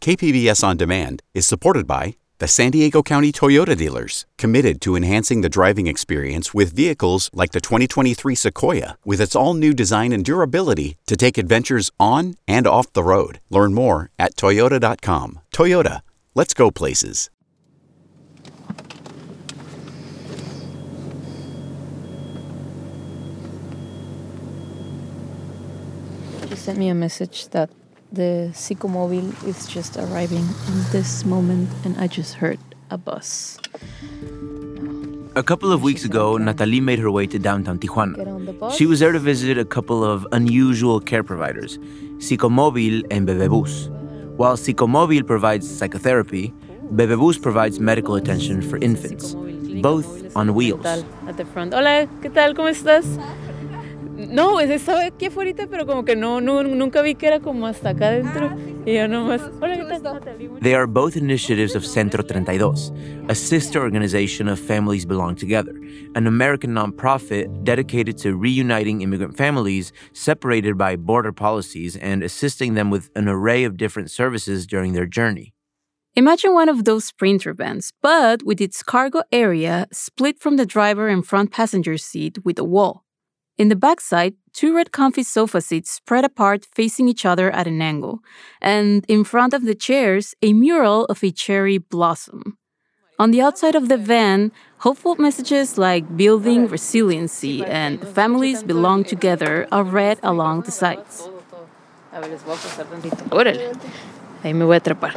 KPBS On Demand is supported by the San Diego County Toyota dealers, committed to enhancing the driving experience with vehicles like the 2023 Sequoia, with its all-new design and durability to take adventures on and off the road. Learn more at toyota.com. Toyota, let's go places. She sent me a message that the Psychomobile is just arriving in this moment, and I just heard a bus. A couple of weeks ago, Natalie made her way to downtown Tijuana. She was there to visit a couple of unusual care providers, Psychomobile and Bebebus. While Psychomobile provides psychotherapy, Bebebus provides medical attention for infants, both on wheels. At the front. Hola, ¿qué tal? ¿Cómo estás? No, estaba aquí afuera, pero como que nunca vi que era como hasta acá adentro. Y yo nomás, hola, ¿qué tal? They are both initiatives of Centro 32, a sister organization of Families Belong Together, an American nonprofit dedicated to reuniting immigrant families separated by border policies and assisting them with an array of different services during their journey. Imagine one of those Sprinter vans, but with its cargo area split from the driver and front passenger seat with a wall. In the backside, 2 red comfy sofa seats spread apart facing each other at an angle, and in front of the chairs, a mural of a cherry blossom. On the outside of the van, hopeful messages like building resiliency and families belong together are read along the sides. Órale, ahí me voy a trepar.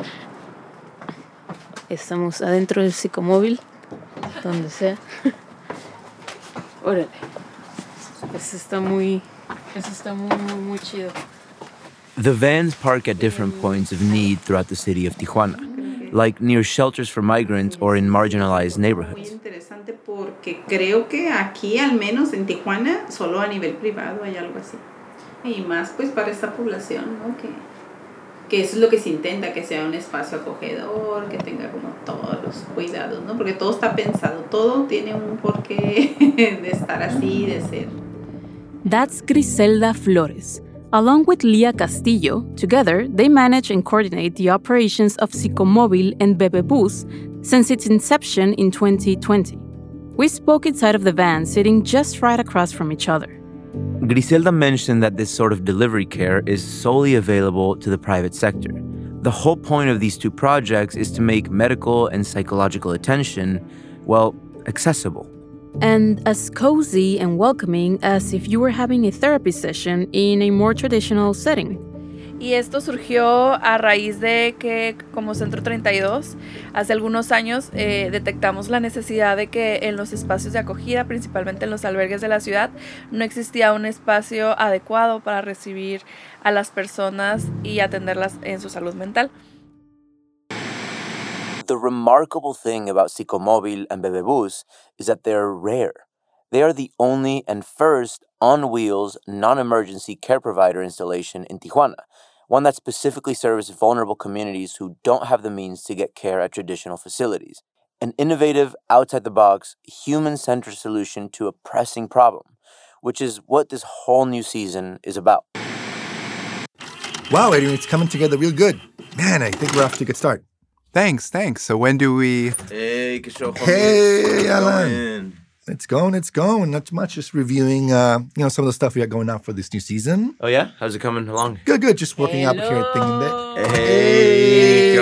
Estamos adentro del Psychomóvil, donde sea. Órale. Eso está muy chido. The vans park at different points of need throughout the city of Tijuana, like near shelters for migrants or in marginalized neighborhoods. Muy interesante porque creo que aquí, al menos en Tijuana, solo a nivel privado hay algo así. Y más pues para esta población, ¿no? Que eso es lo que se intenta, que sea un espacio acogedor, que tenga como todos los cuidados, ¿no? Porque todo está pensado, todo tiene un porqué de estar así, de ser. That's Griselda Flores. Along with Lia Castillo, together they manage and coordinate the operations of Psychomóvil and Bebebus since its inception in 2020. We spoke inside of the van, sitting just right across from each other. Griselda mentioned that this sort of delivery care is solely available to the private sector. The whole point of these 2 projects is to make medical and psychological attention, well, accessible. And as cozy and welcoming as if you were having a therapy session in a more traditional setting. Y esto surgió a raíz de que, como Centro 32, hace algunos años detectamos la necesidad de que en los espacios de acogida, principalmente en los albergues de la ciudad, no existía un espacio adecuado para recibir a las personas y atenderlas en su salud mental. The remarkable thing about Psychomóvil and Bebebus is that they're rare. They are the only and first on-wheels, non-emergency care provider installation in Tijuana, one that specifically serves vulnerable communities who don't have the means to get care at traditional facilities. An innovative, outside-the-box, human-centered solution to a pressing problem, which is what this whole new season is about. Wow, Adrian, it's coming together real good. Man, I think we're off to a good start. Thanks. So when do we... Hey, Alan. It's going. Not too much. Just reviewing, some of the stuff we got going on for this new season. Oh, yeah? How's it coming along? Good. Just working out here at Thing. Hey,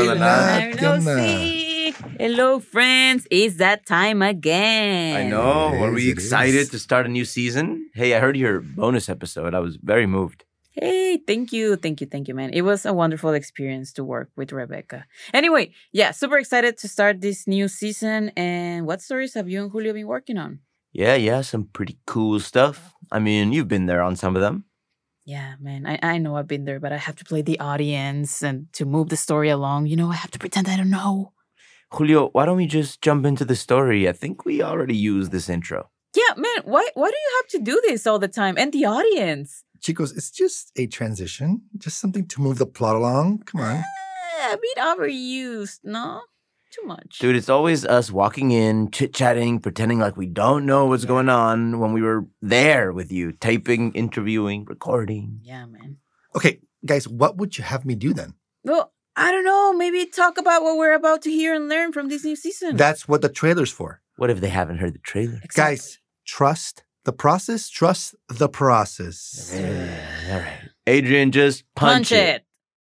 Hello, friends. It's that time again. I know. Are we excited to start a new season? Hey, I heard your bonus episode. I was very moved. Hey, thank you, man. It was a wonderful experience to work with Rebecca. Anyway, yeah, super excited to start this new season. And what stories have you and Julio been working on? Yeah, some pretty cool stuff. I mean, you've been there on some of them. Yeah, man, I know I've been there, but I have to play the audience and to move the story along. I have to pretend I don't know. Julio, why don't we just jump into the story? I think we already used this intro. Yeah, man, why do you have to do this all the time? And the audience? Chicos, it's just a transition. Just something to move the plot along. Come on. A bit overused, no? Too much. Dude, it's always us walking in, chit-chatting, pretending like we don't know what's going on when we were there with you, taping, interviewing, recording. Yeah, man. Okay, guys, what would you have me do then? Well, I don't know. Maybe talk about what we're about to hear and learn from this new season. That's what the trailer's for. What if they haven't heard the trailer? Exactly. Guys, trust the process. Trust the process. All right. Adrian, just punch it.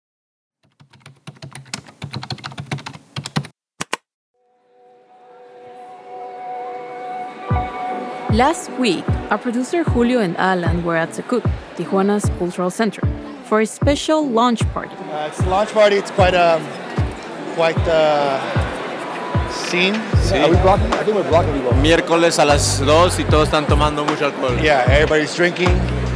Last week, our producer Julio and Alan were at Secut, Tijuana's cultural center, for a special launch party. It's a launch party. It's quite scene. Sí. Are we blocking? I think we're blocking people. Miércoles a las 2 y todos están tomando mucho alcohol. Yeah, everybody's drinking.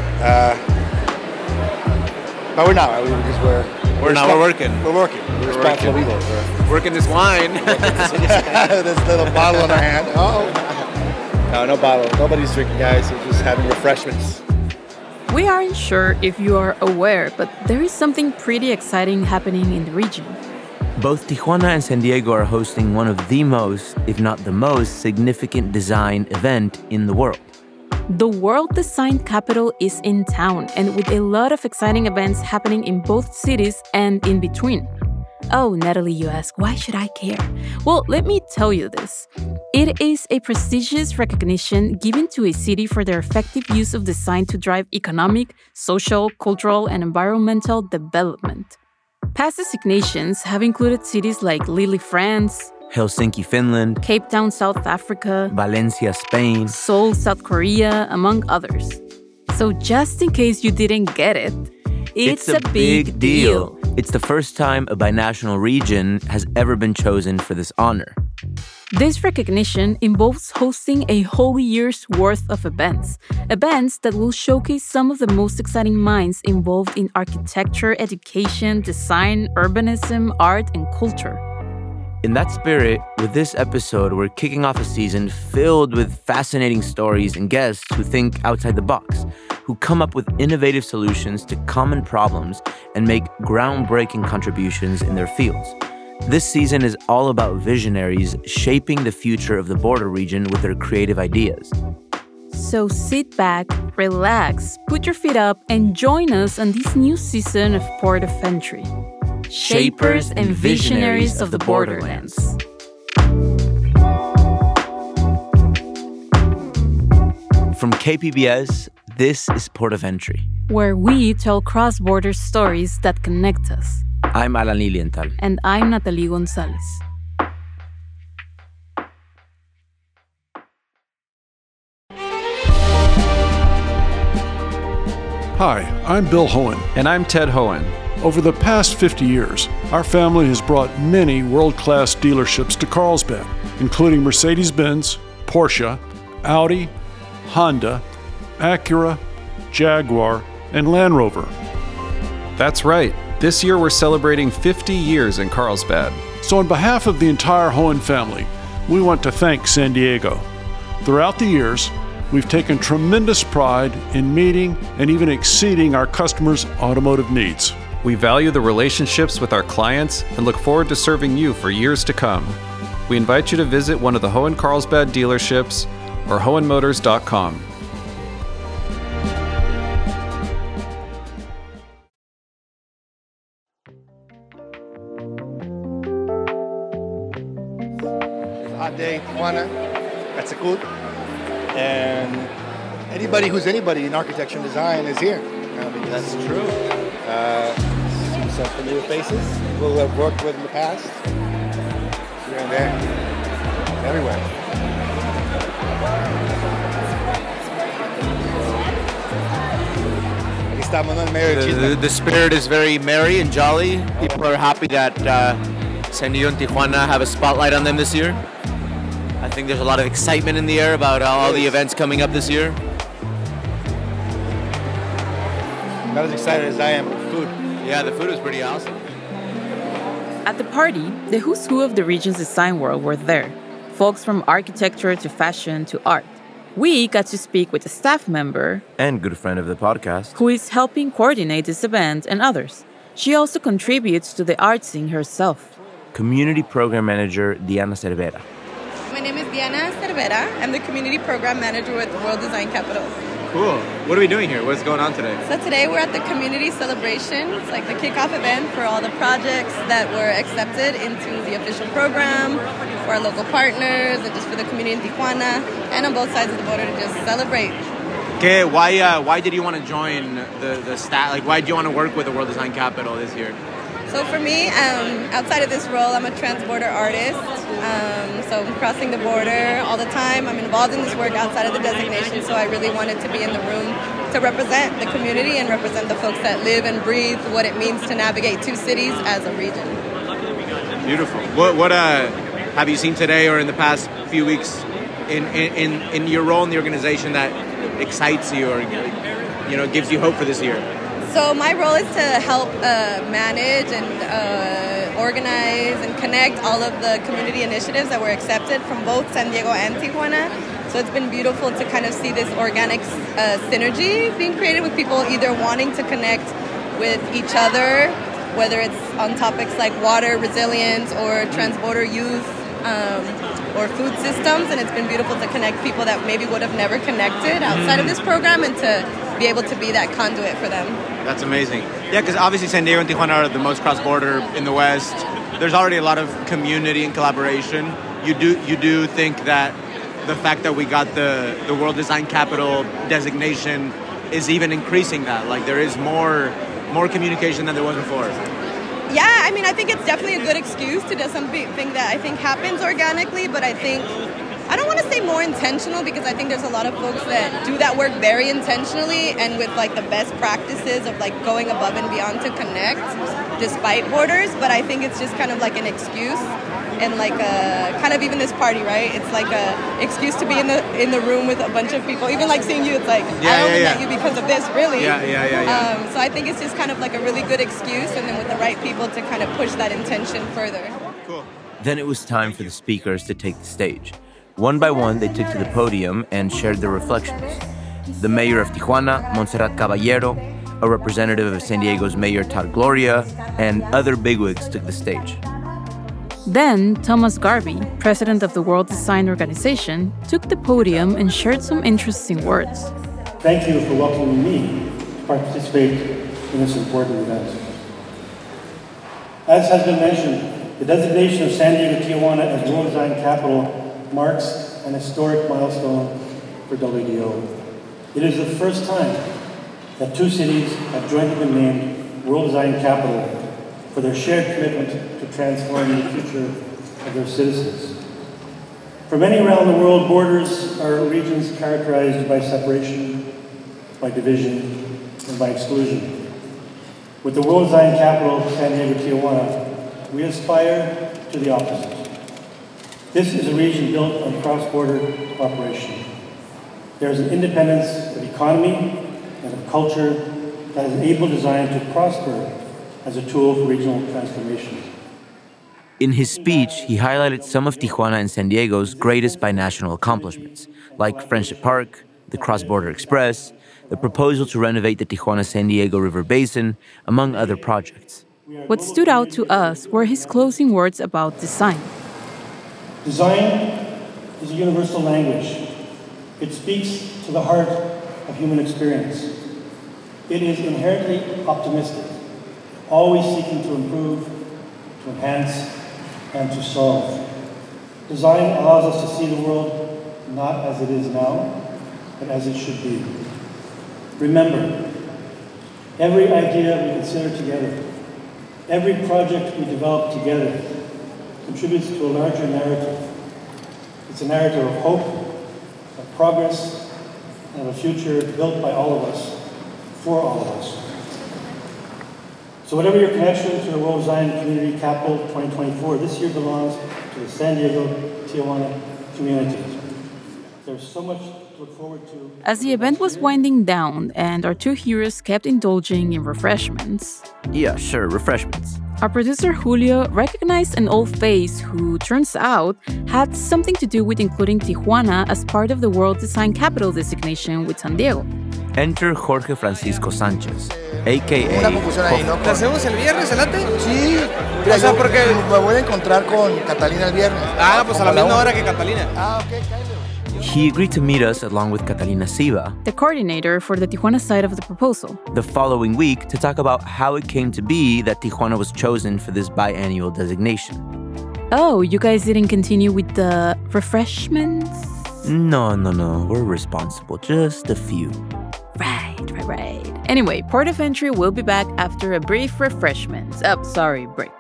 But we're not. We're working. We're working. We're responsible people. We're working this wine. This little bottle in our hand. Oh. No bottle. Nobody's drinking, guys. We're just having refreshments. We aren't sure if you are aware, but there is something pretty exciting happening in the region. Both Tijuana and San Diego are hosting one of the most, if not the most, significant design event in the world. The World Design Capital is in town, and with a lot of exciting events happening in both cities and in between. Oh, Natalie, you ask, why should I care? Well, let me tell you this. It is a prestigious recognition given to a city for their effective use of design to drive economic, social, cultural, and environmental development. Past designations have included cities like Lille, France, Helsinki, Finland, Cape Town, South Africa, Valencia, Spain, Seoul, South Korea, among others. So just in case you didn't get it, it's a big deal. It's the first time a binational region has ever been chosen for this honor. This recognition involves hosting a whole year's worth of events that will showcase some of the most exciting minds involved in architecture, education, design, urbanism, art, and culture. In that spirit, with this episode, we're kicking off a season filled with fascinating stories and guests who think outside the box, who come up with innovative solutions to common problems and make groundbreaking contributions in their fields. This season is all about visionaries shaping the future of the border region with their creative ideas. So sit back, relax, put your feet up, and join us on this new season of Port of Entry. Shapers and Visionaries of the Borderlands. From KPBS, this is Port of Entry, where we tell cross-border stories that connect us. I'm Alan Lilienthal. And I'm Natalie Gonzalez. Hi, I'm Bill Hohen. And I'm Ted Hohen. Over the past 50 years, our family has brought many world-class dealerships to Carlsbad, including Mercedes-Benz, Porsche, Audi, Honda, Acura, Jaguar, and Land Rover. That's right. This year we're celebrating 50 years in Carlsbad. So on behalf of the entire Hohen family, we want to thank San Diego. Throughout the years, we've taken tremendous pride in meeting and even exceeding our customers' automotive needs. We value the relationships with our clients and look forward to serving you for years to come. We invite you to visit one of the Hohen Carlsbad dealerships or hohenmotors.com. Hot day, Tijuana, at Secut, and anybody who's anybody in architecture and design is here. That's true. See some familiar faces we'll have worked with in the past, here and there, everywhere. The spirit is very merry and jolly. People are happy that San Diego and Tijuana have a spotlight on them this year. I think there's a lot of excitement in the air about all the events coming up this year. Not as excited as I am with food. Yeah, the food is pretty awesome. At the party, the who's who of the region's design world were there. Folks from architecture to fashion to art. We got to speak with a staff member and good friend of the podcast who is helping coordinate this event and others. She also contributes to the art scene herself. Community Program Manager Diana Cervera. My name is Diana Cervera. I'm the Community Program Manager with World Design Capital. Cool. What are we doing here? What's going on today? So today we're at the community celebration. It's like the kickoff event for all the projects that were accepted into the official program for our local partners and just for the community in Tijuana and on both sides of the border to just celebrate. Okay, why did you want to join the staff? Like, why do you want to work with the World Design Capital this year? So for me, outside of this role, I'm a trans-border artist. So I'm crossing the border all the time. I'm involved in this work outside of the designation, so I really wanted to be in the room to represent the community and represent the folks that live and breathe what it means to navigate two cities as a region. Beautiful. What have you seen today or in the past few weeks in your role in the organization that excites you or gives you hope for this year? So my role is to help manage and organize and connect all of the community initiatives that were accepted from both San Diego and Tijuana. So it's been beautiful to kind of see this organic synergy being created with people either wanting to connect with each other, whether it's on topics like water resilience or trans-border youth or food systems. And it's been beautiful to connect people that maybe would have never connected outside of this program and to be able to be that conduit for them. That's amazing. Yeah, because obviously San Diego and Tijuana are the most cross-border in the West. There's already a lot of community and collaboration. You do think that the fact that we got the World Design Capital designation is even increasing that? Like there is more communication than there was before. Yeah, I mean, I think it's definitely a good excuse to do something that I think happens organically, but I don't want to say more intentional because I think there's a lot of folks that do that work very intentionally and with like the best practices of like going above and beyond to connect despite borders, but I think it's just kind of like an excuse and like kind of even this party, right? It's like a excuse to be in the room with a bunch of people. Even like seeing you, it's like, I only met you because of this, really. Yeah. So I think it's just kind of like a really good excuse and then with the right people to kind of push that intention further. Cool. Then it was time for the speakers to take the stage. One by one, they took to the podium and shared their reflections. The mayor of Tijuana, Montserrat Caballero, a representative of San Diego's mayor, Todd Gloria, and other bigwigs took the stage. Then, Thomas Garvey, president of the World Design Organization, took the podium and shared some interesting words. Thank you for welcoming me to participate in this important event. As has been mentioned, the designation of San Diego Tijuana as World Design Capital marks an historic milestone for WDO. It is the first time that two cities have jointly been named World Design Capital for their shared commitment to transforming the future of their citizens. For many around the world, borders are regions characterized by separation, by division, and by exclusion. With the World Design Capital of San Diego Tijuana, we aspire to the opposite. This is a region built on cross-border cooperation. There is an independence of economy and of culture that is able design to prosper as a tool for regional transformation. In his speech, he highlighted some of Tijuana and San Diego's greatest binational accomplishments, like Friendship Park, the Cross-Border Express, the proposal to renovate the Tijuana-San Diego River Basin, among other projects. What stood out to us were his closing words about design. Design is a universal language. It speaks to the heart of human experience. It is inherently optimistic, always seeking to improve, to enhance, and to solve. Design allows us to see the world not as it is now, but as it should be. Remember, every idea we consider together, every project we develop together, contributes to a larger narrative. It's a narrative of hope, of progress, and of a future built by all of us, for all of us. So whatever your connection to the World Design Community Capital 2024, this year belongs to the San Diego Tijuana community. There's so much to look forward to. As the event was winding down and our two heroes kept indulging in refreshments. Yeah, sure, refreshments. Our producer Julio recognized an old face who, turns out, had something to do with including Tijuana as part of the World Design Capital designation with San Diego. Enter Jorge Francisco Sánchez, a.k.a. Una confusión ahí, ¿no? ¿Te hacemos el viernes, Elate? Sí. Mira, o sea, porque me voy a encontrar con Catalina el viernes. Ah, pues a la misma hora que Catalina. Ah, ok, cállate. He agreed to meet us along with Catalina Silva, the coordinator for the Tijuana side of the proposal, the following week to talk about how it came to be that Tijuana was chosen for this biannual designation. Oh, you guys didn't continue with the refreshments? No. We're responsible. Just a few. Right. Anyway, Port of Entry will be back after a brief refreshments. Break.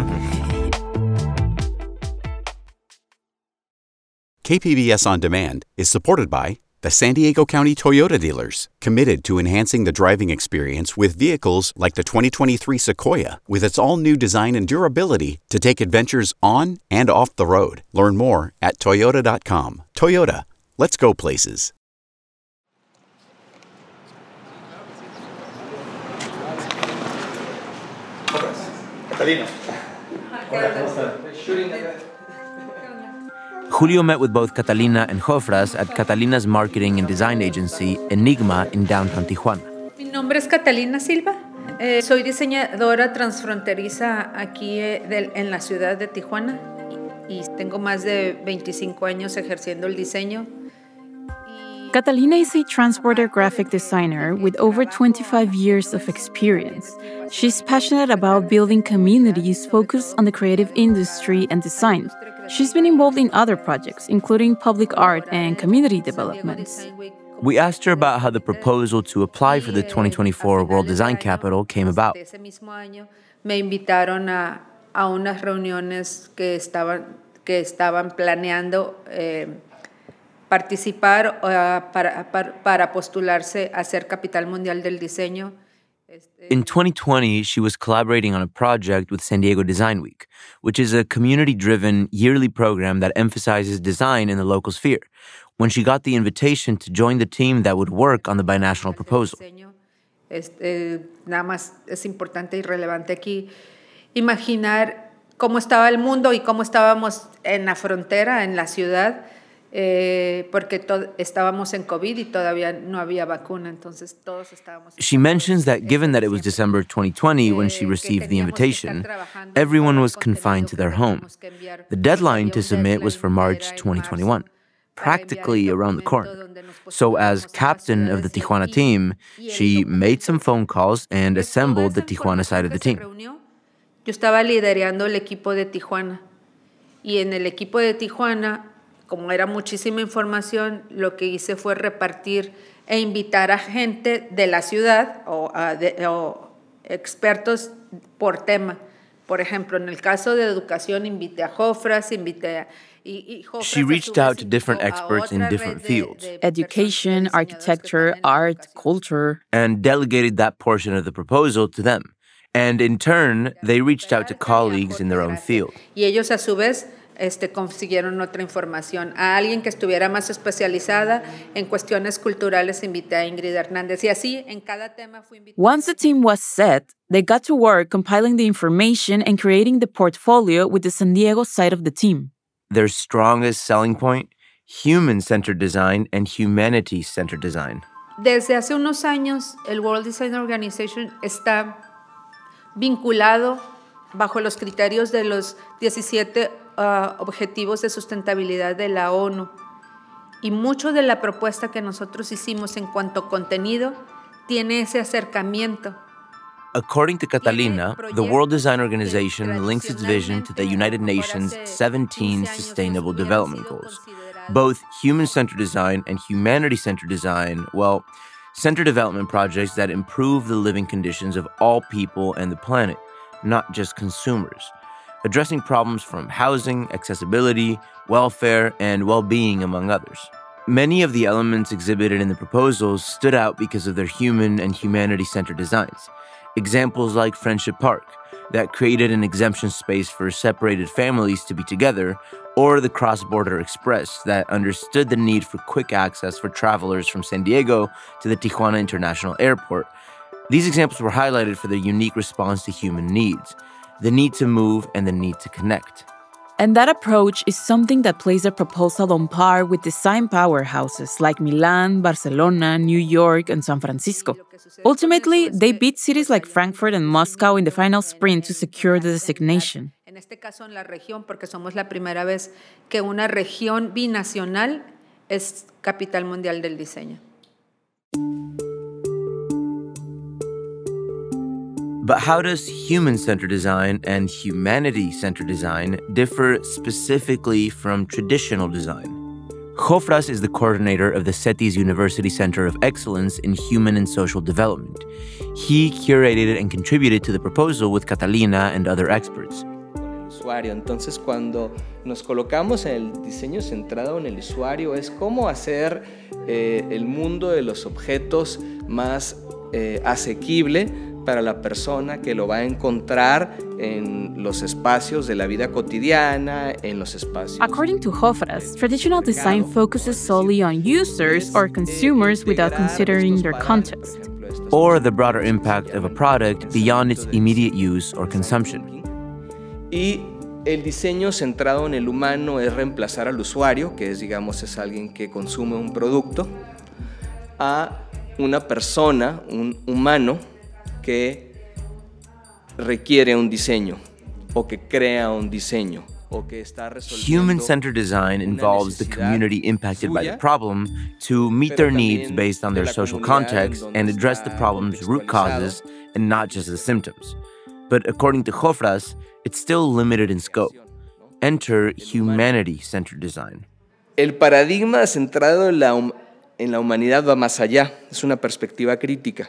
KPBS On Demand is supported by the San Diego County Toyota dealers, committed to enhancing the driving experience with vehicles like the 2023 Sequoia, with its all-new design and durability to take adventures on and off the road. Learn more at toyota.com. Toyota, let's go places. Catalina. Julio met with both Catalina and Jofras at Catalina's marketing and design agency, Enigma, in downtown Tijuana. Mi nombre es Catalina Silva. Soy diseñadora transfronteriza aquí en la ciudad de Tijuana y tengo más de 25 años ejerciendo el diseño. Catalina is a transporter graphic designer with over 25 years of experience. She's passionate about building communities focused on the creative industry and design. She's been involved in other projects, including public art and community developments. We asked her about how the proposal to apply for the 2024 World Design Capital came about. Me invitaron a unas reuniones que estaban planeando participar para postularse a ser capital mundial del diseño. In 2020, she was collaborating on a project with San Diego Design Week, which is a community-driven yearly program that emphasizes design in the local sphere, when she got the invitation to join the team that would work on the binational proposal. Nada más es importante y relevante aquí imaginar cómo estaba el mundo y cómo estábamos en la frontera, en la ciudad, porque estábamos en COVID y todavía no había vacuna, entonces todos estábamos. She mentions that given that it was December 2020 when she received the invitation, everyone was confined to their homes. The deadline to submit was for March 2021, practically around the corner. So as captain of the Tijuana team, she made some phone calls and assembled the Tijuana side of the team. Yo estaba liderando el equipo de Tijuana y en el equipo de Tijuana, como era muchísima información, lo que hice fue repartir e invitar a gente de la ciudad o expertos por tema. Por ejemplo, en el caso de educación, invité a Jofras, She reached out to different experts in different fields. Education, architecture, art, culture. And delegated that portion of the proposal to them. And in turn, they reached out to colleagues in their own field. Y ellos a su vez consiguieron otra información. A alguien que estuviera más especializada en cuestiones culturales invité a Ingrid Hernández. Y así en cada tema fui invitada. Once the team was set, they got to work compiling the information and creating the portfolio with the San Diego side of the team. Their strongest selling point, human-centered design and humanity-centered design. Desde hace unos años, el World Design Organization está vinculado bajo los criterios de los 17 objetivos de sustentabilidad de la ONU. Y mucho de la propuesta que nosotros hicimos en cuanto a contenido tiene ese acercamiento. According to Catalina, the World Design Organization links its vision to the United Nations' 17 Sustainable Development Goals. Both human-centered design and humanity-centered design, center development projects that improve the living conditions of all people and the planet, not just consumers, addressing problems from housing, accessibility, welfare, and well-being, among others. Many of the elements exhibited in the proposals stood out because of their human and humanity-centered designs. Examples like Friendship Park, that created an exemption space for separated families to be together, or the Cross-Border Express, that understood the need for quick access for travelers from San Diego to the Tijuana International Airport. These examples were highlighted for their unique response to human needs, the need to move and the need to connect. And that approach is something that places the proposal on par with design powerhouses like Milan, Barcelona, New York, and San Francisco. Ultimately, they beat cities like Frankfurt and Moscow in the final sprint to secure the designation. En este caso en la región, porque somos la primera vez que una región binacional es capital mundial del diseño. But how does human-centered design and humanity-centered design differ specifically from traditional design? Jofras is the coordinator of the CETIS University Center of Excellence in Human and Social Development. He curated and contributed to the proposal with Catalina and other experts. Entonces, cuando nos colocamos en el diseño centrado en el usuario, es cómo hacer el mundo de los objetos más asequible para la persona que lo va a encontrar en los espacios de la vida cotidiana, en los espacios. According to Jofras, traditional design focuses solely on users or consumers without considering their context, or the broader impact of a product beyond its immediate use or consumption. Y el diseño centrado en el humano es reemplazar al usuario, que es, digamos, es alguien que consume un producto, a una persona, un humano, que requiere un diseño o que crea un diseño o que está resolviendo. Human-centered design involves the community impacted by the problem to meet their needs based on their social context and address the problem's root causes and not just the symptoms. But according to Jofras, it's still limited in scope. Enter humanity-centered design. El paradigma centrado en la humanidad va más allá, es una perspectiva crítica.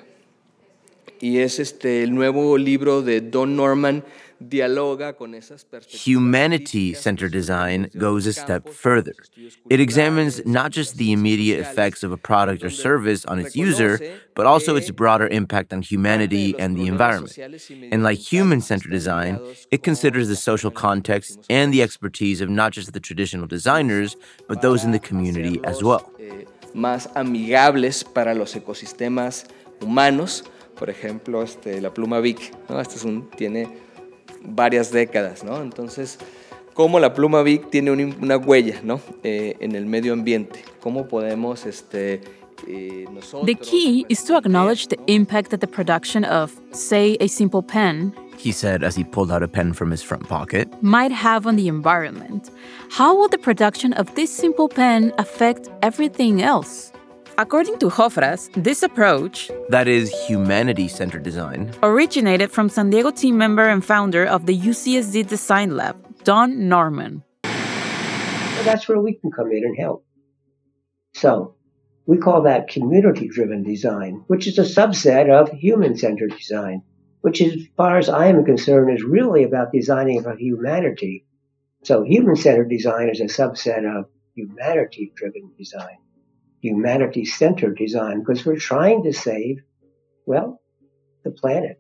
Y es el nuevo libro de Don Norman, dialoga con esas perspectivas. Humanity-centered design goes a step further. It examines not just the immediate effects of a product or service on its user, but also its broader impact on humanity and the environment. And like human-centered design, it considers the social context and the expertise of not just the traditional designers, but those in the community as well. Más amigables para los ecosistemas humanos. Por ejemplo, la pluma Bic, ¿no? Tiene varias décadas, ¿no? Entonces, cómo la pluma Bic tiene una huella, ¿no? En el medio ambiente. Cómo podemos nosotros. The key is to acknowledge the impact that the production of, say, a simple pen, he said as he pulled out a pen from his front pocket, might have on the environment. How will the production of this simple pen affect everything else? According to Jofras, this approach, that is humanity-centered design, originated from San Diego team member and founder of the UCSD Design Lab, Don Norman. Well, that's where we can come in and help. So, we call that community-driven design, which is a subset of human-centered design, which, as far as I am concerned, is really about designing for humanity. So, human-centered design is a subset of humanity-driven design. Humanity-centered design, because we're trying to save, well, the planet.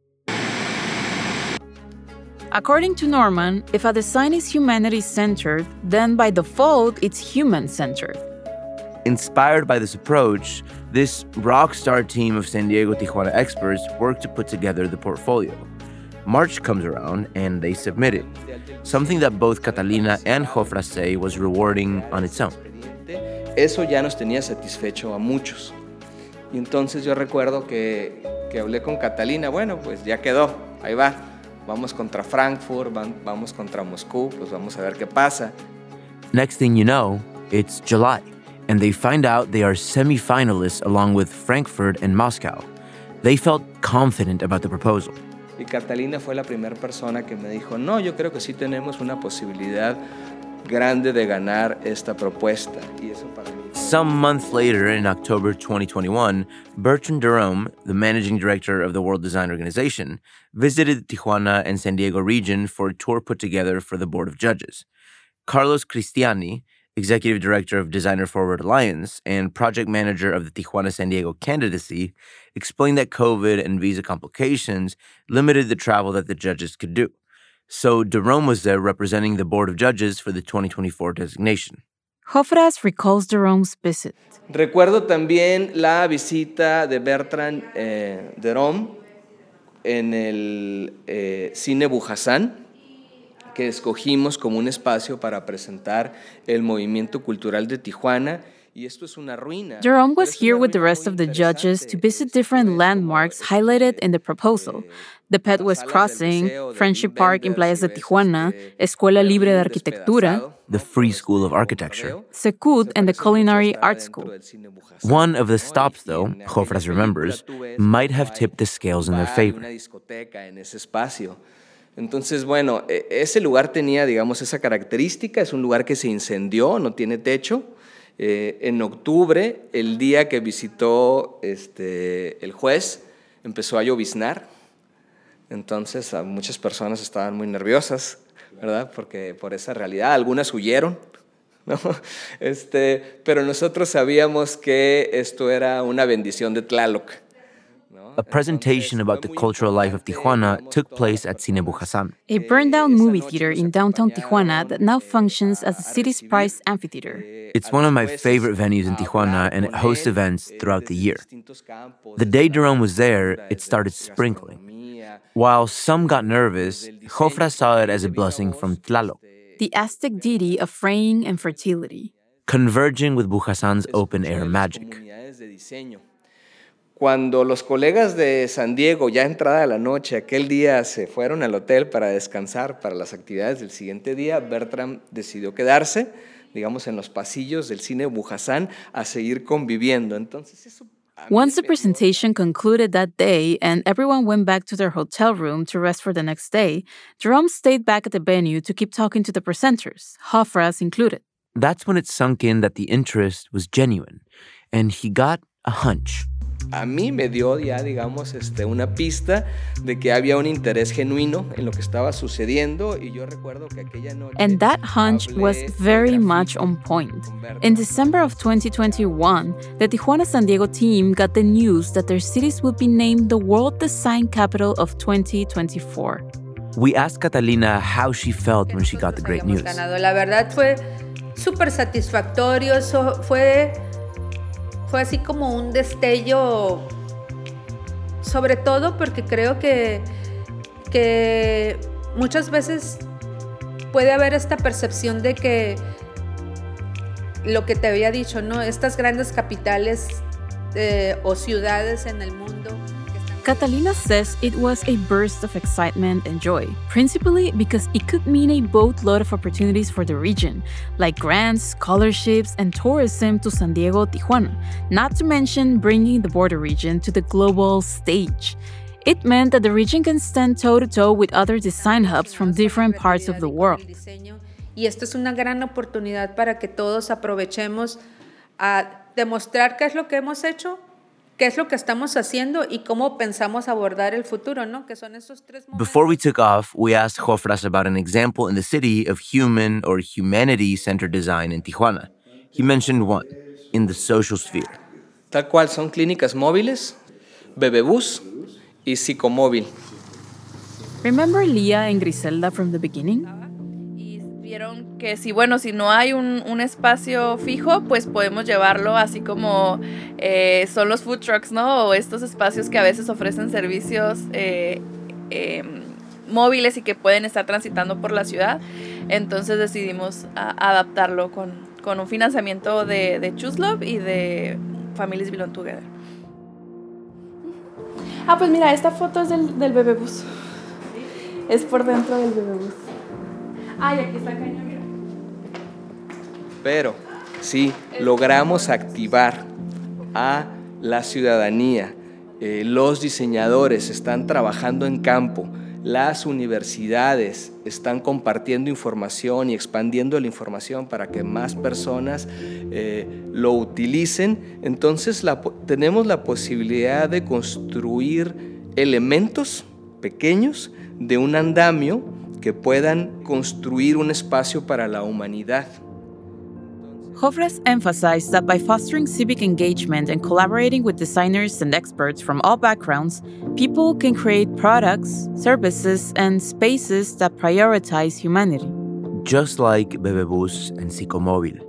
According to Norman, if a design is humanity-centered, then by default, it's human-centered. Inspired by this approach, this rockstar team of San Diego Tijuana experts worked to put together the portfolio. March comes around and they submit it, something that both Catalina and Jofras say was rewarding on its own. Eso ya nos tenía satisfecho a muchos. Y entonces yo recuerdo que hablé con Catalina, bueno, pues ya quedó, ahí va. Vamos contra Frankfurt, vamos contra Moscú, pues vamos a ver qué pasa. Next thing you know, it's July, and they find out they are semi-finalists along with Frankfurt and Moscow. They felt confident about the proposal. Y Catalina fue la primera persona que me dijo, no, yo creo que sí tenemos una posibilidad grande de ganar esta propuesta. Y eso para mí. Some months later, in October 2021, Bertrand Derome, the managing director of the World Design Organization, visited the Tijuana and San Diego region for a tour put together for the Board of Judges. Carlos Cristiani, executive director of Designer Forward Alliance and project manager of the Tijuana-San Diego candidacy, explained that COVID and visa complications limited the travel that the judges could do. So Derome was there representing the Board of Judges for the 2024 designation. Jofras recalls Derome's visit. Recuerdo también la visita de Bertrand Derome en el Cine Bujasán, que escogimos como un espacio para presentar el movimiento cultural de Tijuana. Y esto es una ruina. Derome was here with the rest of the judges to visit different landmarks highlighted in the proposal. The Petwest Crossing, Friendship Park in Playas de Tijuana, Escuela Libre de Arquitectura, the Free School of Architecture, Secud, and the Culinary Art School. One of the stops, though, Jofras remembers, might have tipped the scales in their favor. Entonces, bueno, ese lugar tenía, digamos, esa característica. Es un lugar que se incendió, no tiene techo. En octubre, el día que visitó el juez, empezó a lloviznar. Entonces, muchas personas estaban muy nerviosas, ¿verdad? Porque por esa realidad, algunas huyeron, ¿no? Pero nosotros sabíamos que esto era una bendición de Tlaloc. A presentation about the cultural life of Tijuana took place at Cine Bujasam, a burned-down movie theater in downtown Tijuana that now functions as the city's prized amphitheater. It's one of my favorite venues in Tijuana, and it hosts events throughout the year. The day Jerome was there, it started sprinkling. While some got nervous, Jofras saw it as a blessing from Tlaloc, the Aztec deity of rain and fertility, converging with Bujasam's open-air magic. Cuando los colegas de San Diego, ya entrada la noche, aquel día se fueron al hotel para descansar para las actividades del siguiente día, Bertram decidió quedarse, digamos, en los pasillos del cine Bujasam a seguir conviviendo. Entonces, eso. Once the presentation concluded that day and everyone went back to their hotel room to rest for the next day, Jerome stayed back at the venue to keep talking to the presenters, Jofras included. That's when it sunk in that the interest was genuine, and he got a hunch. A mí me dio ya, digamos, una pista de que había un interés genuino en lo que estaba sucediendo, y yo recuerdo que aquella noche. And that hunch was very much on point. In December of 2021, the Tijuana San Diego team got the news that their cities would be named the World Design Capital of 2024. We asked Catalina how she felt when she got the great news. La verdad fue súper satisfactorio, fue así como un destello, sobre todo porque creo que muchas veces puede haber esta percepción de que lo que te había dicho, ¿no? Estas grandes capitales o ciudades en el mundo. Catalina says it was a burst of excitement and joy, principally because it could mean a boatload of opportunities for the region, like grants, scholarships, and tourism to San Diego, Tijuana, not to mention bringing the border region to the global stage. It meant that the region can stand toe-to-toe with other design hubs from different parts of the world. Y esto es una gran oportunidad para que todos aprovechemos a demostrar qué es lo que hemos hecho, qué es lo que estamos haciendo y cómo pensamos abordar el futuro, ¿no? Que son estos tres momentos. Before we took off, we asked Jofras about an example in the city of human or humanity-centered design in Tijuana. He mentioned one, in the social sphere. Tal cual, son clínicas móviles, bebebús y psicomóvil. Remember Leah and Griselda from the beginning? Vieron que si no hay un espacio fijo, pues podemos llevarlo así como son los food trucks, ¿no? O estos espacios que a veces ofrecen servicios móviles y que pueden estar transitando por la ciudad. Entonces decidimos adaptarlo con un financiamiento de Choose Love y de Families Belong Together. Pues mira, esta foto es del bebebús. Es por dentro del bebebús. Ay, aquí está caña, mira. Pero sí, logramos activar a la ciudadanía. Los diseñadores están trabajando en campo. Las universidades están compartiendo información y expandiendo la información para que más personas lo utilicen. Entonces tenemos la posibilidad de construir elementos pequeños de un andamio que puedan construir un espacio para la humanidad. Jofras emphasized that by fostering civic engagement and collaborating with designers and experts from all backgrounds, people can create products, services, and spaces that prioritize humanity. Just like Bebebús and Psicomóvil.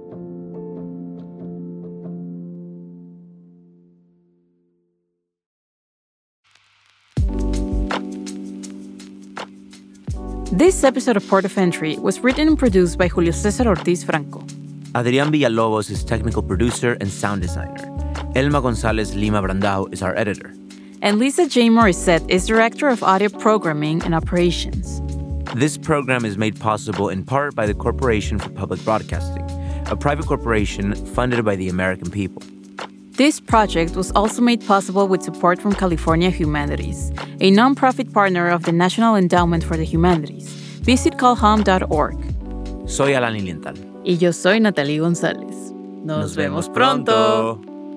This episode of Port of Entry was written and produced by Julio César Ortiz Franco. Adrián Villalobos is technical producer and sound designer. Elma González Lima Brandao is our editor. And Lisa J. Morissette is Director of Audio Programming and Operations. This program is made possible in part by the Corporation for Public Broadcasting, a private corporation funded by the American people. This project was also made possible with support from California Humanities, a nonprofit partner of the National Endowment for the Humanities. Visit callhome.org. Soy Alan Lilienthal. Y yo soy Natalie González. Nos vemos pronto.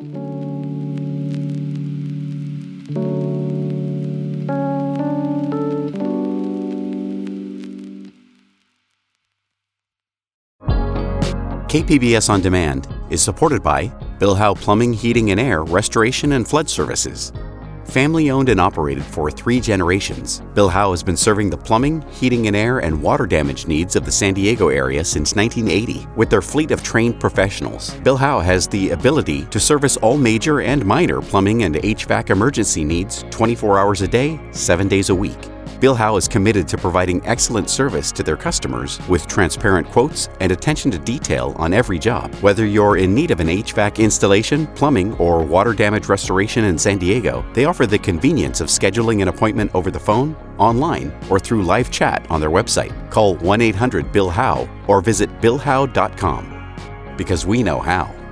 KPBS On Demand is supported by Bill Howe Plumbing, Heating and Air, Restoration and Flood Services. Family owned and operated for 3 generations, Bill Howe has been serving the plumbing, heating and air, and water damage needs of the San Diego area since 1980. With their fleet of trained professionals, Bill Howe has the ability to service all major and minor plumbing and HVAC emergency needs 24 hours a day, 7 days a week. Bill Howe is committed to providing excellent service to their customers with transparent quotes and attention to detail on every job. Whether you're in need of an HVAC installation, plumbing, or water damage restoration in San Diego, they offer the convenience of scheduling an appointment over the phone, online, or through live chat on their website. Call 1-800-BILL-HOWE or visit billhowe.com. Because we know how.